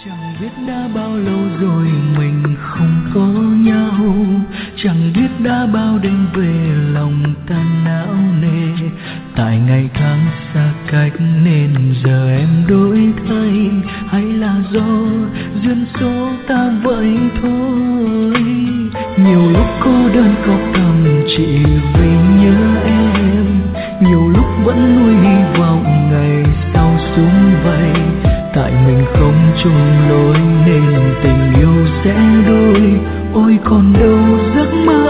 Chẳng biết đã bao lâu rồi mình không có nhau, chẳng biết đã bao đêm về lòng ta não nề. Tại ngày tháng xa cách nên giờ em đổi thay, hay là do duyên số ta vậy thôi. Nhiều lúc cô đơn khóc thầm chỉ vì nhớ em, nhiều lúc vẫn nuôi hy vọng ngày sau sum vầy. Tại mình không chung lối nên tình yêu sẽ đôi, ôi còn đâu giấc mơ